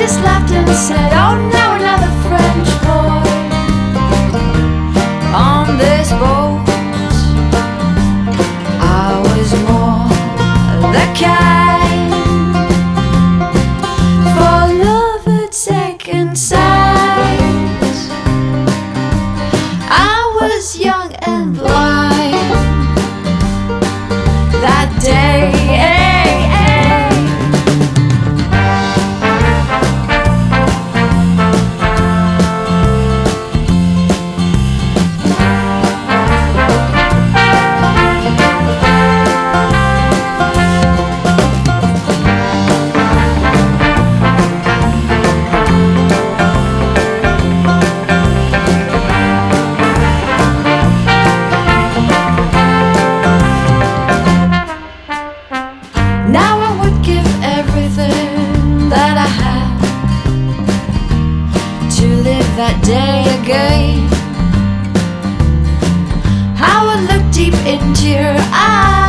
just laughed and said, oh, now another French boy on this boat. I was more the kind for love at second sight. I was young and blind that day. Now I would give everything that I had to live that day again. I would look deep into your eyes